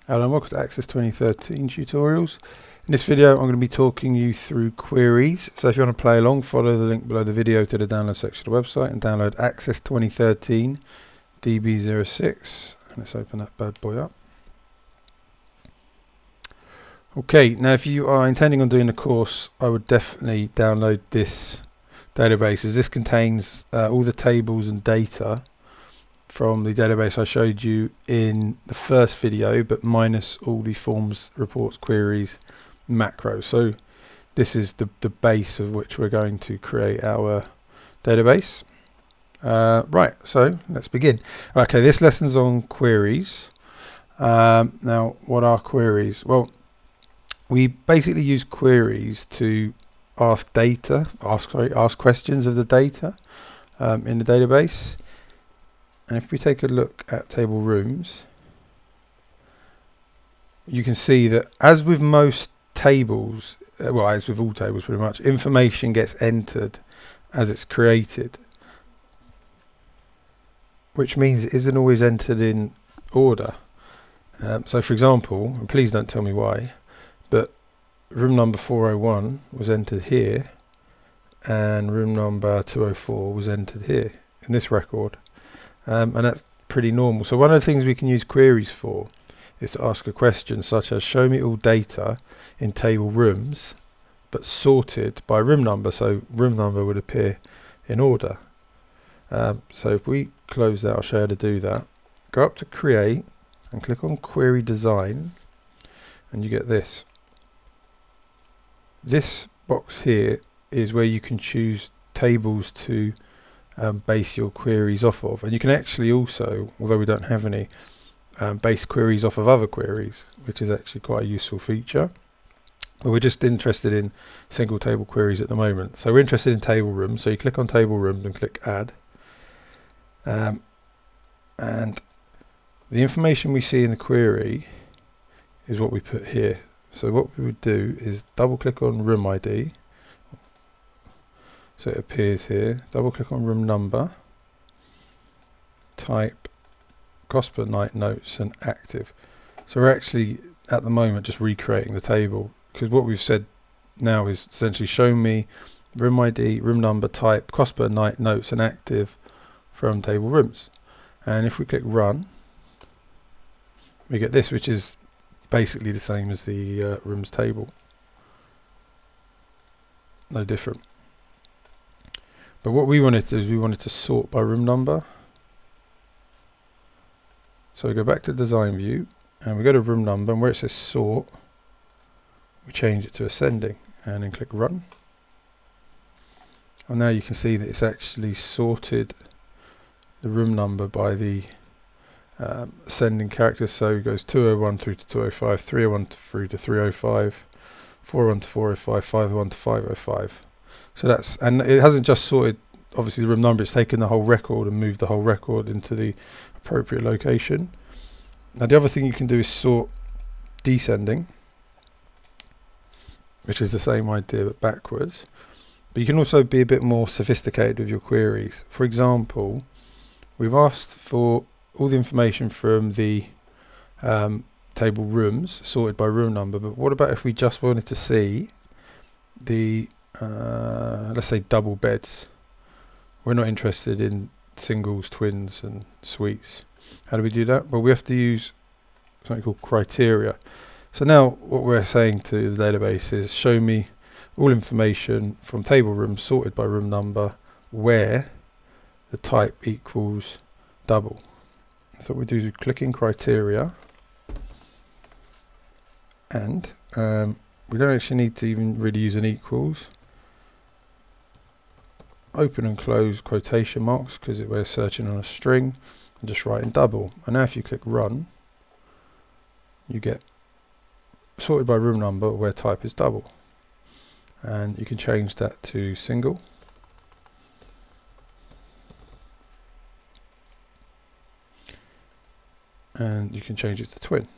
Hello and welcome to Access 2013 tutorials. In this video I'm going to be talking you through queries. So if you want to play along, follow the link below the video to the download section of the website and download Access 2013 DB06. And let's open that bad boy up. Okay, now if you are intending on doing a course, I would definitely download this database, as this contains all the tables and data from the database I showed you in the first video, but minus all the forms, reports, queries, macros. So this is the base of which we're going to create our database. Right, so let's begin. Okay, this lesson's on queries. Now, what are queries? Well, we basically use queries to ask questions of the data in the database. And if we take a look at table rooms, you can see that as with most tables, well, as with all tables pretty much, information gets entered as it's created, which means it isn't always entered in order. So for example, and please don't tell me why, but room number 401 was entered here and room number 204 was entered here in this record. And that's pretty normal. So one of the things we can use queries for is to ask a question such as show me all data in table rooms but sorted by room number, so room number would appear in order. So if we close that, I'll show you how to do that. Go up to create and click on query design and you get this. This box here is where you can choose tables to base your queries off of, and you can actually also, although we don't have any, base queries off of other queries, which is actually quite a useful feature. But we're just interested in single table queries at the moment. So we're interested in table rooms, so you click on table rooms and click add, and the information we see in the query is what we put here. So what we would do is double click on room ID, so it appears here, double click on room number, type cost per night notes and active. So we're actually at the moment just recreating the table, because what we've said now is essentially show me room ID, room number, type, cost per night, notes and active from table rooms. And if we click run, we get this, which is basically the same as the rooms table. No different. But what we wanted to do is we wanted to sort by room number. So we go back to design view and we go to room number, and where it says sort, we change it to ascending and then click run. And now you can see that it's actually sorted the room number by the ascending characters. So it goes 201 through to 205, 301 through to 305, 401 to 405, 501 to 505. So that's, and it hasn't just sorted obviously the room number, it's taken the whole record and moved the whole record into the appropriate location. Now the other thing you can do is sort descending, which is the same idea but backwards. But you can also be a bit more sophisticated with your queries. For example, we've asked for all the information from the table rooms sorted by room number, but what about if we just wanted to see the let's say double beds? We're not interested in singles, twins and suites. How do we do that? Well, we have to use something called criteria. So now what we're saying to the database is show me all information from table rooms sorted by room number where the type equals double. So what we do is we click in criteria, and we don't actually need to even really use an equals. Open and close quotation marks because we're searching on a string, and just write in double. And now if you click run, you get sorted by room number where type is double, and you can change that to single. And you can change it to twin.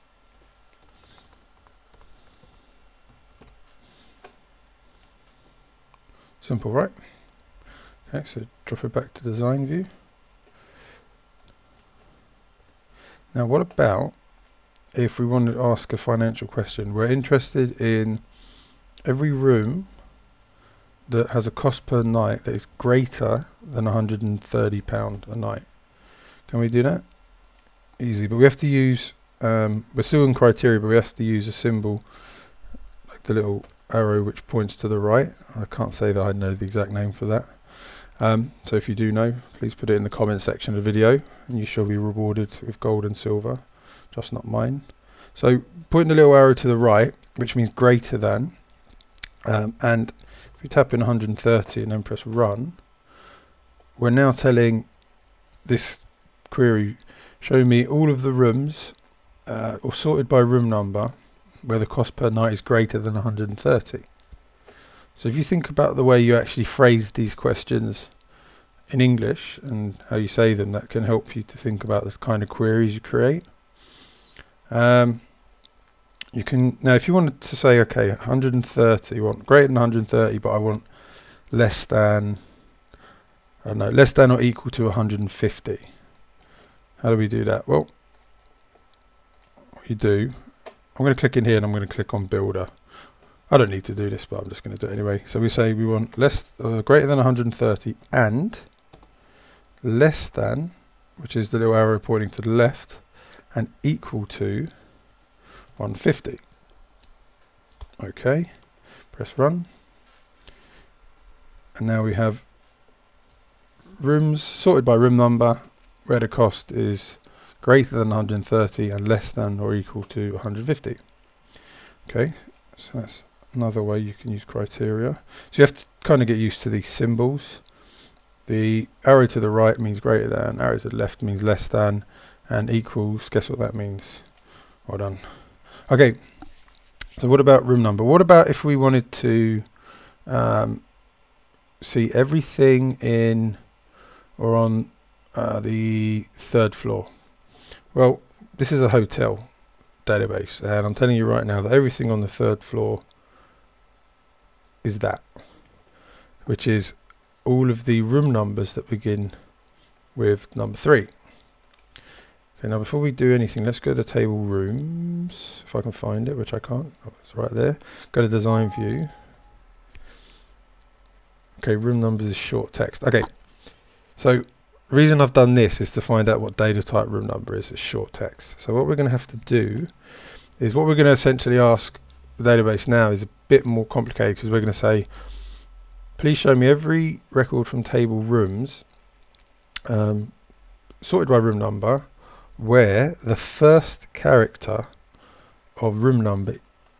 Simple, right? Okay, so drop it back to design view. Now what about if we want to ask a financial question, we're interested in every room that has a cost per night that is greater than £130 a night. Can we do that? Easy, but we have to use, we're still in criteria, but we have to use a symbol like the little arrow which points to the right. I can't say that I know the exact name for that. So if you do know, please put it in the comment section of the video and you shall be rewarded with gold and silver, just not mine. So point the little arrow to the right, which means greater than, and if you tap in 130 and then press run, we're now telling this query, show me all of the rooms or sorted by room number where the cost per night is greater than 130. So if you think about the way you actually phrase these questions in English and how you say them, that can help you to think about the kind of queries you create. You can, now if you wanted to say, okay, 130, you want greater than 130, but I want less than, I don't know, less than or equal to 150. How do we do that? Well, what you do, I'm going to click in here and I'm going to click on Builder. I don't need to do this, but I'm just going to do it anyway. So we say we want greater than 130 and less than, which is the little arrow pointing to the left, and equal to 150. Okay, press run. And now we have rooms sorted by room number where the cost is greater than 130 and less than or equal to 150. Okay, so that's another way you can use criteria. So you have to kind of get used to these symbols. The arrow to the right means greater than, arrow to the left means less than, and equals, guess what that means? Well done. Okay, so what about room number? What about if we wanted to see everything in or on the third floor? Well, this is a hotel database, and I'm telling you right now that everything on the third floor is that, which is all of the room numbers that begin with number 3. Okay, now before we do anything, let's go to table rooms, if I can find it, which I can't. Oh, it's right there. Go to design view. Okay, room numbers is short text. Okay, so the reason I've done this is to find out what data type room number is. It's short text. So what we're going to have to do is, what we're going to essentially ask the database now is a bit more complicated, because we're going to say, please show me every record from table rooms sorted by room number where the first character of room number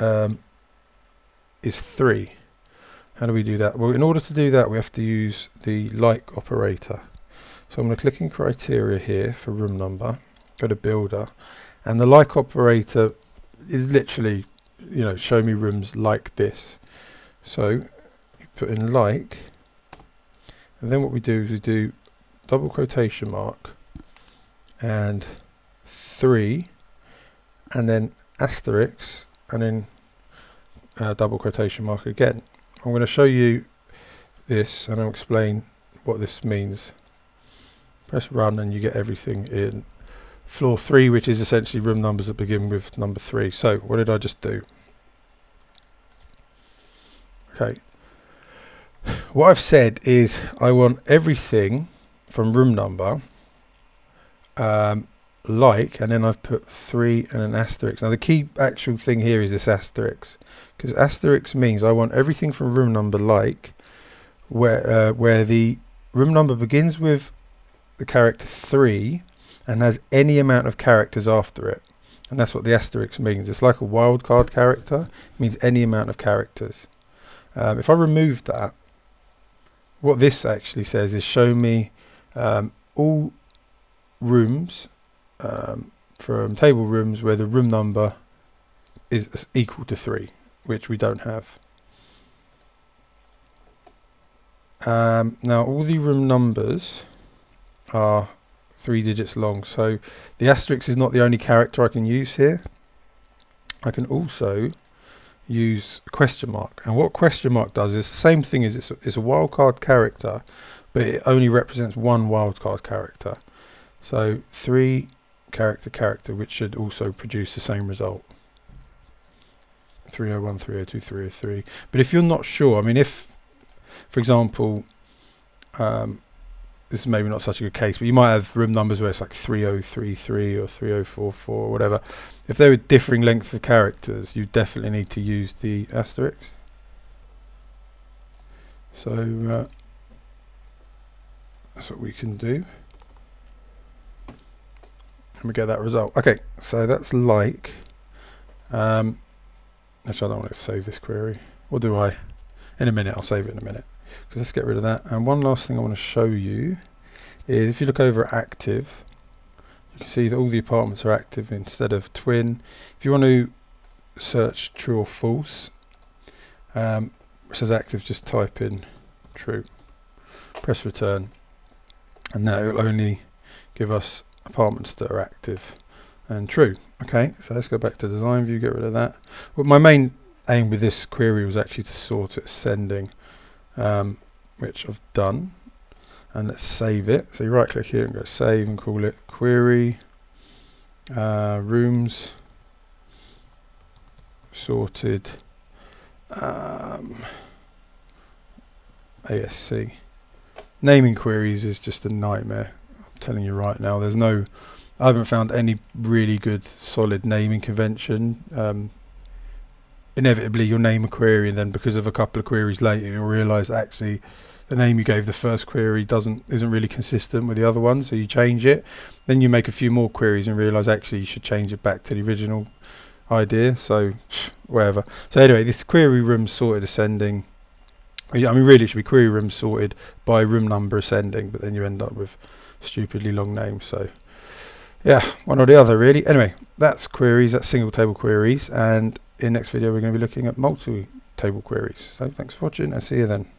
is 3. How do we do that? Well, in order to do that, we have to use the like operator. So I'm going to click in criteria here for room number, go to builder, and the like operator is literally, you know, show me rooms like this. So you put in like, and then what we do is we do double quotation mark and 3, and then asterisk, and then double quotation mark again. I'm going to show you this and I'll explain what this means. Press run and you get everything in floor 3, which is essentially room numbers that begin with number 3. So what did I just do? Okay, what I've said is I want everything from room number like, and then I've put 3 and an asterisk. Now the key actual thing here is this asterisk, because asterisk means I want everything from room number like where the room number begins with the character 3 and has any amount of characters after it, and that's what the asterisk means. It's like a wildcard character. It means any amount of characters. If I remove that, what this actually says is show me all rooms from table rooms where the room number is equal to 3, which we don't have. Now all the room numbers are 3 digits long, so the asterisk is not the only character I can use here. I can also use a question mark, and what question mark does is the same thing as it's a wildcard character, but it only represents one wildcard character. So 3 character, which should also produce the same result. 301, 302, 303. But if you're not sure, I mean, if, for example, this is maybe not such a good case, but you might have room numbers where it's like 3033 or 3044 or whatever. If they were differing lengths of characters, you definitely need to use the asterisk. So that's what we can do. And we get that result. Okay, so that's like, actually I don't want to save this query. Or do I? In a minute, I'll save it in a minute. So let's get rid of that. And one last thing I want to show you is if you look over at active, you can see that all the apartments are active instead of twin. If you want to search true or false, it says active, just type in true, press return, and now it will only give us apartments that are active and true. Okay, so let's go back to design view, get rid of that. Well, my main aim with this query was actually to sort it ascending, which I've done, and let's save it. So you right click here and go save and call it query rooms sorted ASC. Naming queries is just a nightmare, I'm telling you right now. I haven't found any really good solid naming convention. Inevitably you'll name a query and then because of a couple of queries later you'll realise actually the name you gave the first query isn't really consistent with the other one, so you change it. Then you make a few more queries and realise actually you should change it back to the original idea, so whatever. So anyway, this query room sorted ascending, I mean really it should be query room sorted by room number ascending, but then you end up with stupidly long names. So yeah, one or the other really. Anyway, that's queries, that's single table queries, and in next video we're going to be looking at multi-table queries. So thanks for watching, and see you then.